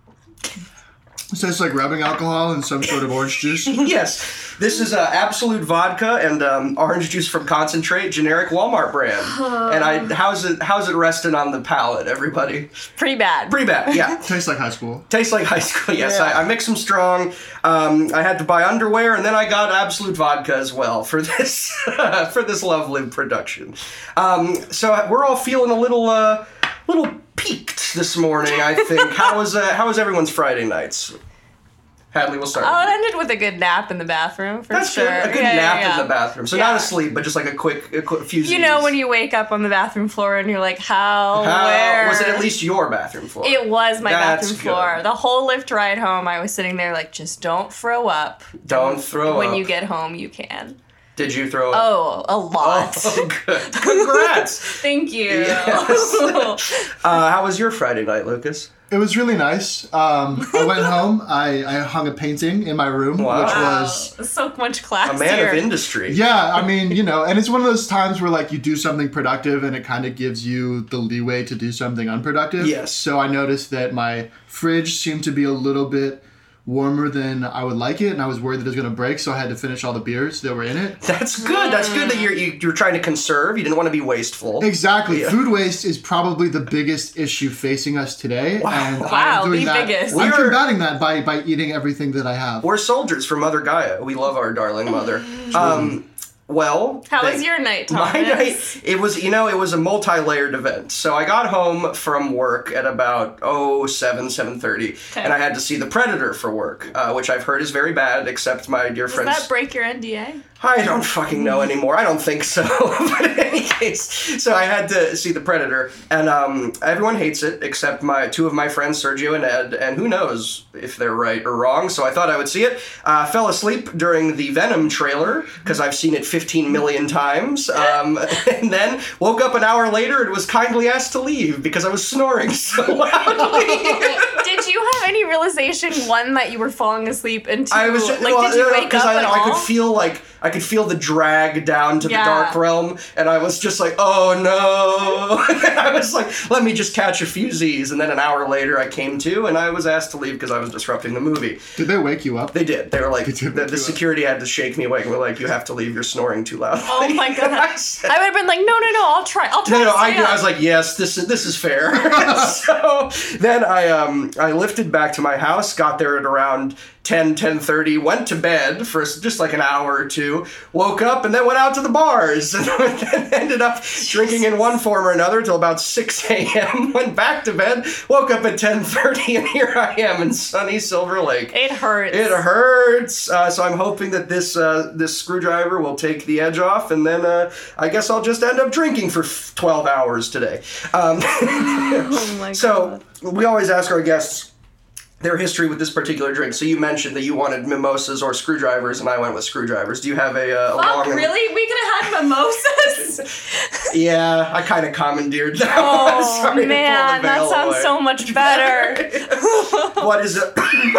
So it's like rubbing alcohol and some sort of orange juice. Yes, this is Absolute Vodka and orange juice from concentrate, generic Walmart brand. And how's it resting on the palate, everybody? Pretty bad. Pretty bad, yeah. Tastes like high school. Tastes like high school, yes. Yeah. I mixed them strong. I had to buy underwear, and then I got Absolute Vodka as well for this for this lovely production. So we're all feeling a little peaked this morning, I think. How was everyone's Friday nights? Hadley, we'll start. Oh, with it you. ended with a good nap in the bathroom, for That's sure. good. A good Yeah, nap yeah. in the bathroom. So Yeah. not asleep, but just like a quick few You know when you wake up on the bathroom floor and you're like, where? was it at least your bathroom floor? It was my That's bathroom floor. good. The whole lift ride home, I was sitting there like, just don't throw up. Don't throw When up. you get home, you can. Did you throw up? Oh, a lot. Oh, good. Congrats. Thank you. Yes. How was your Friday night, Lucas? It was really nice. I went home. I hung a painting in my room, Wow. which Wow, was... so much A classier. man of industry. Yeah, I mean, and it's one of those times where, like, you do something productive and it kind of gives you the leeway to do something unproductive. Yes. So I noticed that my fridge seemed to be a little bit warmer than I would like it, and I was worried that it was going to break, so I had to finish all the beers that were in it. That's good. That's good that you're trying to conserve. You didn't want to be wasteful. Exactly. Yeah. Food waste is probably the biggest issue facing us today. Wow. And Wow, I'm doing the that. biggest. I'm We're- combating that by eating everything that I have. We're soldiers from Mother Gaia. We love our darling mother. Well, How was your night, Thomas? My night, it was a multi-layered event. So I got home from work at about 7:30, and I had to see The Predator for work, which I've heard is very bad, except my dear Does friends. that break your NDA? I don't fucking know anymore. I don't think so. But in any case, so I had to see The Predator, and everyone hates it except two of my friends, Sergio and Ed, and who knows if they're right or wrong, so I thought I would see it. Fell asleep during the Venom trailer, because I've seen it 15 million times, and then woke up an hour later and was kindly asked to leave because I was snoring so loudly. Did you have any realization, one, that you were falling asleep, and two, I was just, did you wake up at all? I could feel the drag down to Yeah. the dark realm, and I was just like, oh no. And I was like, let me just catch a few Z's, and then an hour later I came to, and I was asked to leave because I was disrupting the movie. Did they wake you up? They did. They were like, did wake the you up. security had to shake me awake, and were like, you have to leave, you're snoring too loud. Oh my god! I said, I would have been like, no, I'll try. no, to stay up. I was like, yes, this is fair. So then I lifted back to my house, got there at around 10:30, went to bed for just like an hour or two, woke up, and then went out to the bars, and then ended up drinking in one form or another till about 6 a.m., went back to bed, woke up at 10:30, and here I am in sunny Silver Lake. It hurts. It hurts. So I'm hoping that this screwdriver will take the edge off, and then I guess I'll just end up drinking for 12 hours today. Oh my god. So we always ask our guests their history with this particular drink. So you mentioned that you wanted mimosas or screwdrivers, and I went with screwdrivers. Do you have a Fuck, long... really? We could have had mimosas? Yeah, I kind of commandeered that. Oh, Sorry to pull man, the that veil sounds away. so much better. What is it?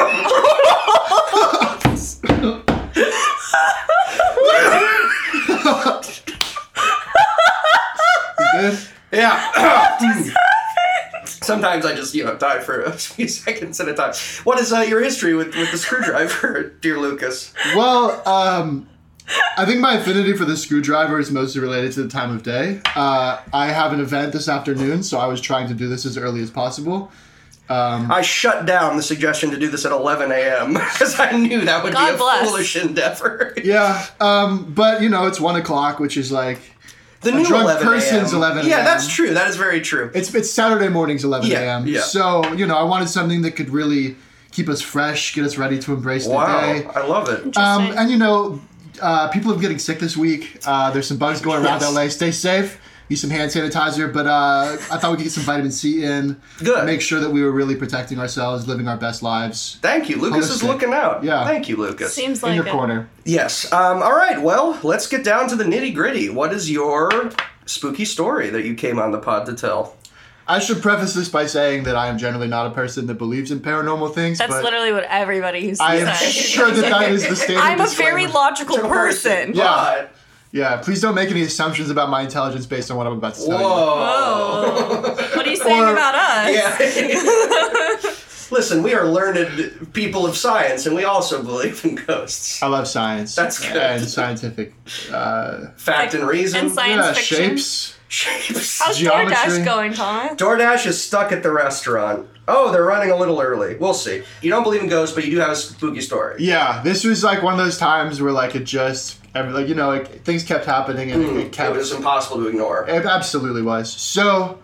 You good? Yeah. Sometimes I just, die for a few seconds at a time. What is your history with the screwdriver, dear Lucas? Well, I think my affinity for the screwdriver is mostly related to the time of day. I have an event this afternoon, so I was trying to do this as early as possible. I shut down the suggestion to do this at 11 a.m. because I knew that would God be a bless. foolish endeavor. Yeah, but it's 1 o'clock, which is like The A new drunk 11 person's a.m. 11 Yeah, a.m. that's true. That is very true. it's Saturday mornings 11 Yeah, a.m. yeah. So I wanted something that could really keep us fresh, get us ready to embrace the Wow, day. I love it. Interesting. And People have been getting sick this week. There's some bugs going around LA. Stay safe. Use some hand sanitizer. But I thought we could get some vitamin C in. Good. Make sure that we were really protecting ourselves, living our best lives. Thank you. Lucas is Holistic. looking out. Yeah. Thank you, Lucas. Seems In like your it. corner. Yes. All right. Well, let's get down to the nitty gritty. What is your spooky story that you came on the pod to tell? I should preface this by saying that I am generally not a person that believes in paranormal things. That's but literally what everybody says. I am sure that is the standard I'm a disclaimer. very logical person. Yeah. Yeah, please don't make any assumptions about my intelligence based on what I'm about to tell you. Whoa. What are you saying Or- about us? Yeah. Listen, we are learned people of science, and we also believe in ghosts. I love science. That's good. And scientific. Fact and reason. And science Yeah, fiction. shapes. Shapes. How's Geometry. DoorDash going, Thomas? DoorDash is stuck at the restaurant. Oh, they're running a little early. We'll see. You don't believe in ghosts, but you do have a spooky story. Yeah, this was like one of those times where like it just, like, you know, like things kept happening and it It kept. was impossible to ignore. It absolutely was. So,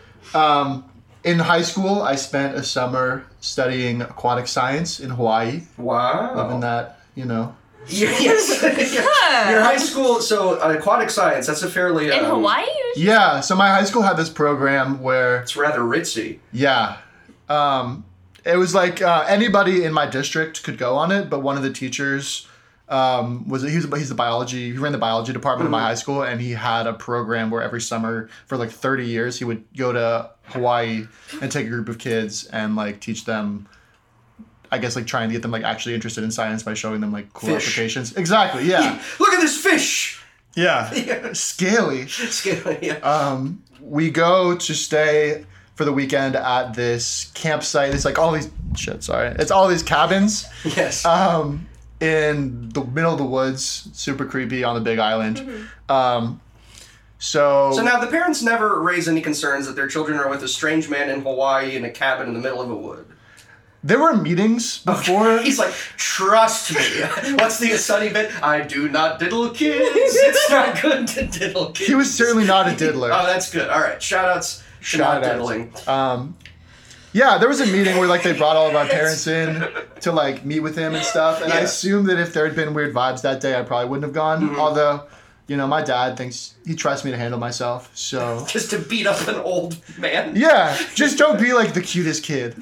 in high school, I spent a summer studying aquatic science in Hawaii. Wow. Loving that, you know. Yes. Your high school, so aquatic science, that's a fairly... In Hawaii? Yeah, so my high school had this program where, It's rather ritzy. yeah, it was like anybody in my district could go on it, but one of the teachers he's the biology, he ran the biology department of my high school, and he had a program where every summer for like 30 years he would go to Hawaii and take a group of kids and like teach them, I guess, like trying to get them like actually interested in science by showing them like cool Fish. applications. Exactly, yeah. Look at this fish! Yeah. Scaly. Yeah. We go to stay for the weekend at this campsite. It's like all these it's all these cabins Yes. in the middle of the woods, super creepy on the Big Island. So now the parents never raise any concerns that their children are with a strange man in Hawaii in a cabin in the middle of a wood. there were meetings before. He's like, trust me. What's the sunny bit? I do not diddle kids. It's not good to diddle kids. He was certainly not a diddler. Oh, that's good. All right. Shout-outs to not diddling. Yeah, there was a meeting where like they brought all of our parents in to like meet with him and stuff. And I Yeah. assumed that if there had been weird vibes that day, I probably wouldn't have gone. Although, you know, my dad thinks he trusts me to handle myself. So Just to beat up an old man. yeah, just don't be like the cutest kid.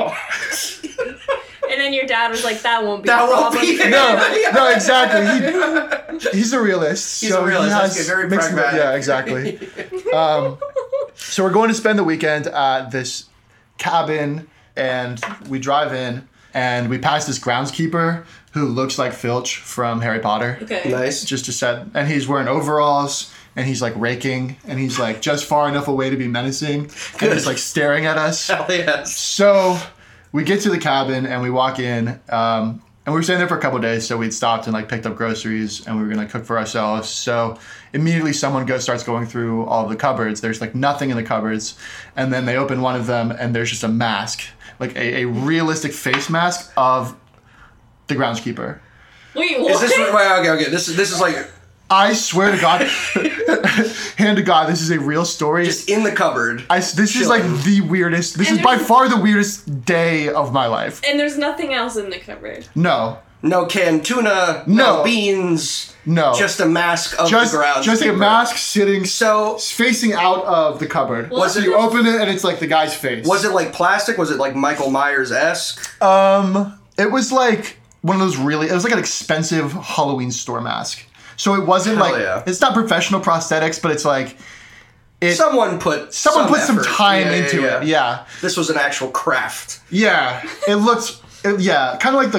And then your dad was like, that won't be That a won't problem. be- for No, you." exactly. He's a realist. He's so a realist. He That's has good. Very mixed- pragmatic. Yeah, exactly. So we're going to spend the weekend at this cabin, and we drive in, and we pass this groundskeeper who looks like Filch from Harry Potter. Okay. Nice. Just to set, and he's wearing overalls, and he's like raking, and he's like just far enough away to be menacing, and he's like staring at us. Hell yes. So we get to the cabin and we walk in, and we were staying there for a couple of days. So we'd stopped and like picked up groceries, and we were gonna cook for ourselves. So immediately someone starts going through all the cupboards. There's like nothing in the cupboards, and then they open one of them, and there's just a mask, like a realistic face mask of the groundskeeper. Wait, what? Is this okay? This is like I swear to God, hand to God, this is a real story. just in the cupboard. This is like the weirdest. This And is by there's- far the weirdest day of my life. And there's nothing else in the cupboard. No, No canned tuna. No. Beans. no. Just a mask of just the ground. a mask sitting So facing out of the cupboard. Was You open it and it's like the guy's face. was it like plastic? Was it like Michael Myers-esque? It was like one of those really. It was like an expensive Halloween store mask. So it wasn't Hell like yeah. it's not professional prosthetics, but it's like Someone put someone put some effort. time Yeah, into it. Yeah, This was an actual craft. yeah. It looks. Yeah, kind of like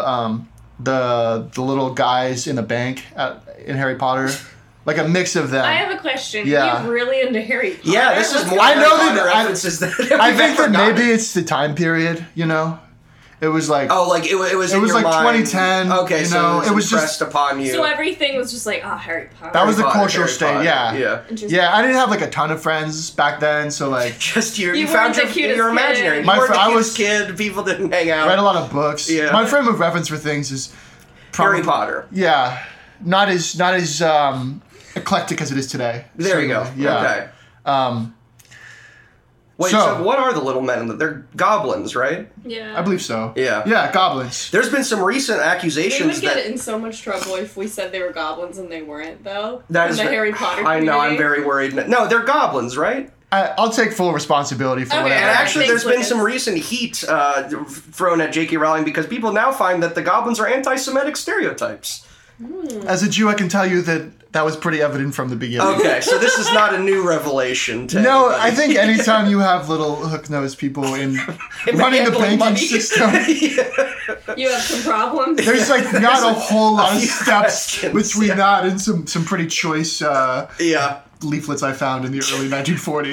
the little guys in the bank in Harry Potter, like a mix of them. I have a question. Yeah. You're really into Harry Potter? Yeah, this is more I know Harry that- Potter I- references than I we've think that ever gotten. maybe it's the time period. You know, it was like Oh, like it was. It in was your like mind. 2010, Okay, you so know, it was just- impressed upon you. So everything was just like, Harry Potter. that was the Harry Potter, cultural Harry state. Potter, Yeah, yeah. Interesting. yeah. I didn't have like a ton of friends back then, so like Just you You found weren't the your cutest imaginary. kid. You My weren't fr- the I cutest was- kid. People didn't hang out. read a lot of books. Yeah. My frame of reference for things is Harry Potter. Yeah, not as eclectic as it is today. There you go. Certainly, Yeah. Okay. Wait, so what are the little men? They're goblins, right? Yeah. I believe so. Yeah. Yeah, goblins. There's been some recent We accusations would get that... in so much trouble if we said they were goblins and they weren't, though. That in is the ve- Harry Potter I know, I'm community. very worried. No, they're goblins, right? I'll take full responsibility for Okay, whatever. And actually, Thanks, there's been Lucas. some recent heat thrown at J.K. Rowling because people now find that the goblins are anti-Semitic stereotypes. As a Jew, I can tell you that was pretty evident from the beginning. Okay, so this is not a new revelation to No, anybody. I think anytime you have little hook-nosed people in running the handling banking money. system, You have some problems? there's like not a whole lot of few steps questions, between yeah. that and some pretty choice Yeah. leaflets I found in the early 1940s.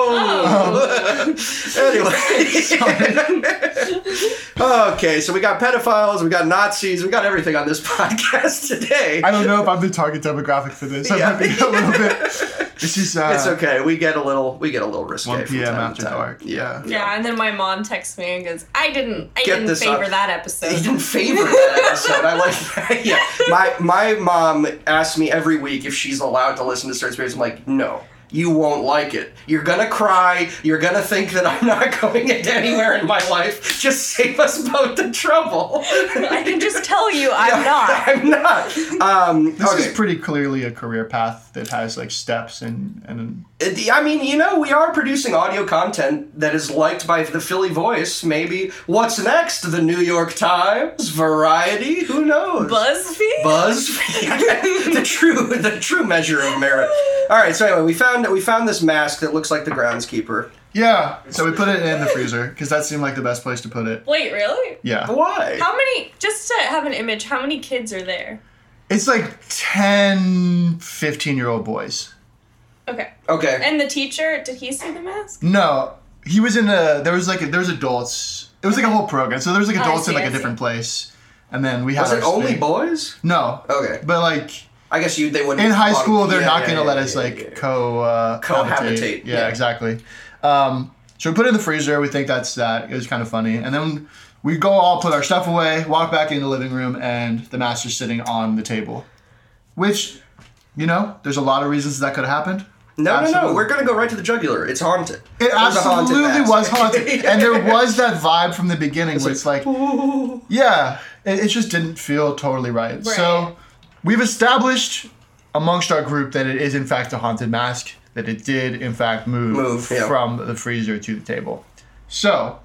Oh. Anyway. Okay, so we got pedophiles, we got Nazis, we got everything on this podcast today. I don't know if I'm the target demographic for this. I might be a little bit. This is It's okay. We get a little risque 1 from p.m. time to after time. dark. Yeah. Yeah, and then my mom texts me and goes, I didn't this favor up. that You episode. didn't favor that episode. I like that. Yeah. My mom asks me every week if she's allowed to listen to certain spirits. I'm like, no. You won't like it. You're gonna cry. You're gonna think that I'm not going anywhere in my life. Just save us both the trouble. I can just tell you I'm not. I'm not. This Okay. is pretty clearly a career path that has like steps and I mean, we are producing audio content that is liked by the Philly Voice. Maybe what's next? The New York Times, Variety. Who knows? BuzzFeed? BuzzFeed. the true measure of merit. All right. So anyway, we found this mask that looks like the groundskeeper. yeah. So we put it in the freezer because that seemed like the best place to put it. Wait, really? Yeah. Why? How many, just to have an image, how many kids are there? It's like 10, 15-year-old boys. Okay. Okay. And the teacher, did he see the mask? No, he was in there was adults. It was like a whole program. So there was like I adults see, in like I a see. different place. And then we had Was it our only space. boys? No. Okay. But like I guess they wouldn't. in high school, they're Yeah, not yeah, going to yeah, let yeah, us yeah, like yeah. cohabitate. Cohabitate, Yeah, yeah. exactly. So we put it in the freezer. We think that's that. It was kind of funny. And then we go all put our stuff away, walk back in the living room, and the master's sitting on the table. Which, there's a lot of reasons that could have happened. No. Absolutely. We're gonna go right to the jugular. It's haunted. It There's a haunted absolutely mask. was haunted. And there was that vibe from the beginning where it's like, yeah, it just didn't feel totally right. So we've established amongst our group that it is in fact a haunted mask, that it did in fact move yeah. from the freezer to the table. So,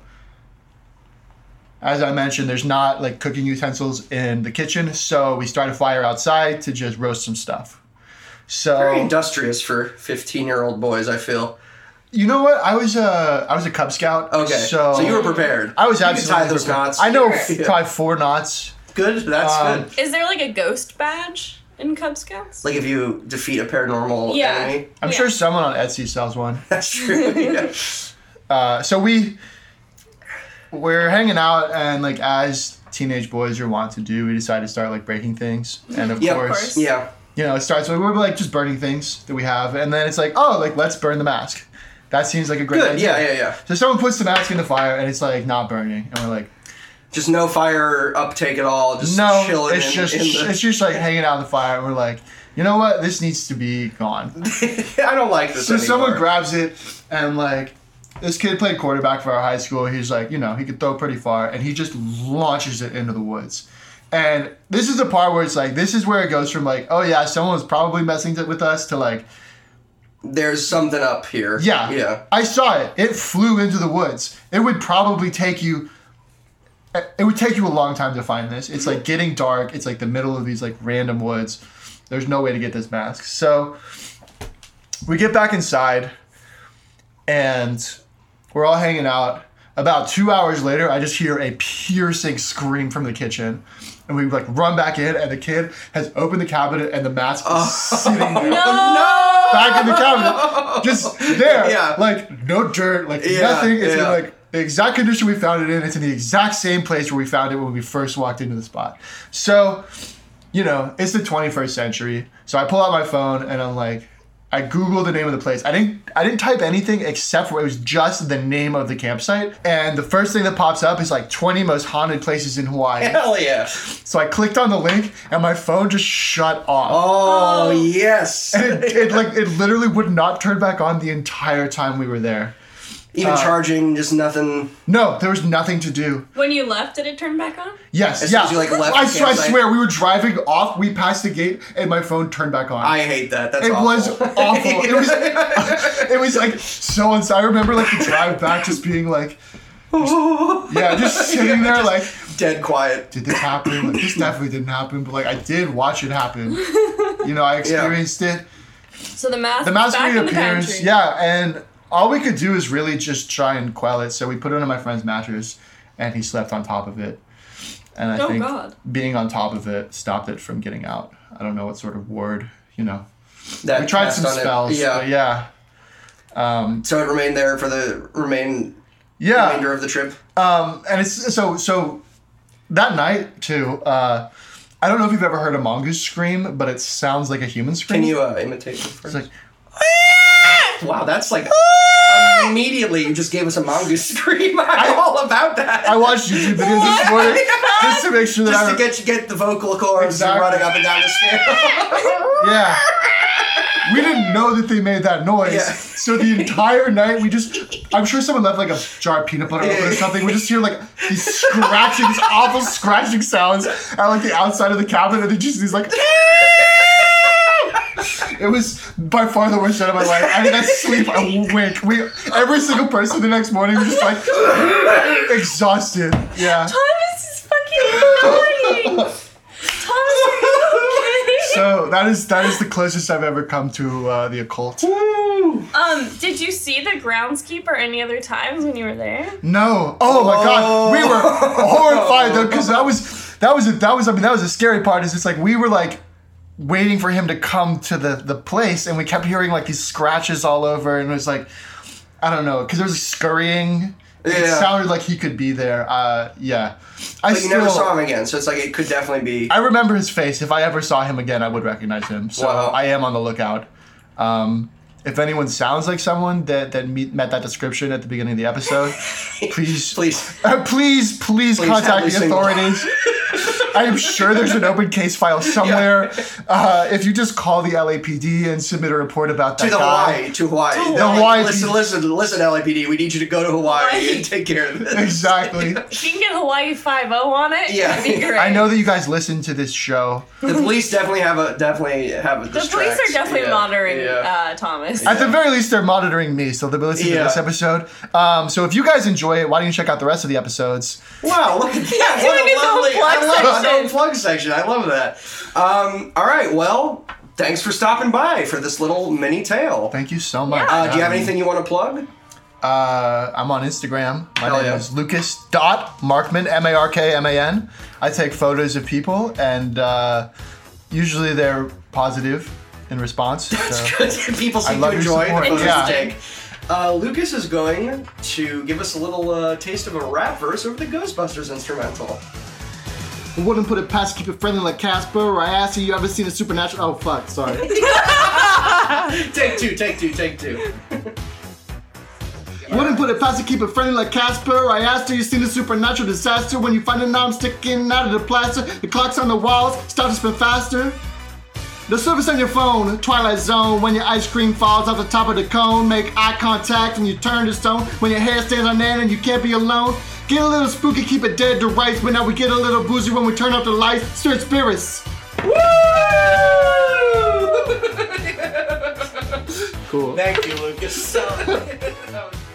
as I mentioned, there's not like cooking utensils in the kitchen, so we start a fire outside to just roast some stuff. So Very industrious for 15-year-old boys, I feel. you know what? I was a Cub Scout. Okay, so you were prepared. I was You could absolutely tie those prepared. knots. I know Yeah. probably 4 knots. Good, that's good. Is there like a ghost badge in Cub Scouts? Like if you defeat a paranormal Yeah. enemy. I'm Yeah. sure someone on Etsy sells one. That's true. Yeah. So we're hanging out, and like as teenage boys are wont to do, we decide to start like breaking things, and of Yeah, of course, course. Yeah. it starts with we're like just burning things that we have, and then it's like, oh, like let's burn the mask. That seems like a great Good. idea. Yeah. So someone puts the mask in the fire, and it's like not burning, and we're like, Just no fire uptake at all. Just no, chilling it's in the... it's just like hanging out in the fire, and we're like, you know what, this needs to be gone. I don't like this So anymore. someone grabs it, and like, this kid played quarterback for our high school. He's like, he could throw pretty far, and he just launches it into the woods. And this is the part where it's like, this is where it goes from like, oh yeah, someone was probably messing with us to like, There's something up here. yeah, Yeah. I saw it. It flew into the woods. It would probably take you. It would take you a long time to find this. It's like getting dark. It's like the middle of these like random woods. There's no way to get this mask. So we get back inside, and we're all hanging out. About 2 hours later, I just hear a piercing scream from the kitchen. And we like run back in, and the kid has opened the cabinet, and the mask is sitting there. Back in the cabinet. Just there. Yeah. Like no dirt, like Yeah, nothing. It's in yeah. like the exact condition we found it in. It's in the exact same place where we found it when we first walked into the spot. So, it's the 21st century. So I pull out my phone and I'm like, I Googled the name of the place. I didn't type anything except for it was just the name of the campsite. And the first thing that pops up is like 20 most haunted places in Hawaii. Hell yeah. So I clicked on the link and my phone just shut off. Oh, yes. And it literally would not turn back on the entire time we were there. Even charging, just nothing. No, there was nothing to do. When you left, did it turn back on? Yes, As soon as you, like, left I the campsite? swear, we were driving off. We passed the gate, and my phone turned back on. I hate that. That's It awful. was awful. It was like so I remember like the drive back just being like, just sitting there like, dead quiet. did this happen? Like, this definitely didn't happen, but like I did watch it happen. You know, I experienced it. So the mask. The mask back in the reappears. pantry. Yeah, and all we could do is really just try and quell it. So we put it on my friend's mattress, and he slept on top of it. And I think being on top of it stopped it from getting out. I don't know what sort of ward, you know. That We tried cast some on it. spells, but yeah. So it remained there for the remainder of the trip. And it's so that night too. I don't know if you've ever heard a mongoose scream, but it sounds like a human scream. Can you imitate it first? It's like, Wow, that's like immediately you just gave us a mongoose scream. I'm all about that. I watched YouTube videos this morning just to make sure that Just to get the vocal cords Exactly. running up and down the scale. Yeah. We didn't know that they made that noise. Yeah. So the entire night I'm sure someone left like a jar of peanut butter open or something. We just hear like these awful scratching sounds at like the outside of the cabin, and then just these like it was by far the worst night of my life. I didn't sleep a wink. Every single person the next morning was just like exhausted. Yeah. Thomas is fucking dying. Thomas, are you okay? So that is the closest I've ever come to the occult. Did you see the groundskeeper any other times when you were there? No. Oh my god. We were horrified though, because that was the scary part, is it's like we were like waiting for him to come to the place, and we kept hearing like these scratches all over, and it was like, I don't know, because there was scurrying. It sounded like he could be there. Yeah. But you never saw him again, so it's like it could definitely be. I remember his face. If I ever saw him again, I would recognize him. So Wow. I am on the lookout. If anyone sounds like someone that met that description at the beginning of the episode, please please contact have the me authorities. I am sure there's an open case file somewhere. If you just call the LAPD and submit a report about that guy. To Hawaii. The Hawaii. Listen, LAPD. We need you to go to Hawaii and take care of this. Exactly. If you can get Hawaii 5-0 on it, Yeah. that'd be great. I know that you guys listen to this show. The police definitely have a. The police are definitely monitoring Thomas. At the very least, they're monitoring me, so they'll be listening to this episode. So if you guys enjoy it, why don't you check out the rest of the episodes? Wow, look at that. Doing his own plug Plug section. I love that. All right, well, thanks for stopping by for this little mini tale. Thank you so much. Do you have anything you want to plug? I'm on Instagram. My Hell name yeah. is Lucas.Markman, Markman. I take photos of people, and usually they're positive in response. So People seem to love your enjoy the support. photos Yeah. you take. Lucas is going to give us a little taste of a rap verse over the Ghostbusters instrumental. I wouldn't put it past keep it friendly like Casper, or I asked you ever seen a supernatural. Oh fuck, sorry. Take two. Wouldn't put it past to keep it friendly like Casper. I asked her, you seen a supernatural disaster when you find an arm sticking out of the plaster. The clocks on the walls start to spin faster. The service on your phone, Twilight Zone. When your ice cream falls off the top of the cone, make eye contact when you turn to stone. When your hair stands on end and you can't be alone. Get a little spooky, keep it dead to rights. But now we get a little boozy when we turn up the lights. Spirit spirits. Woo! Cool. Thank you, Lucas.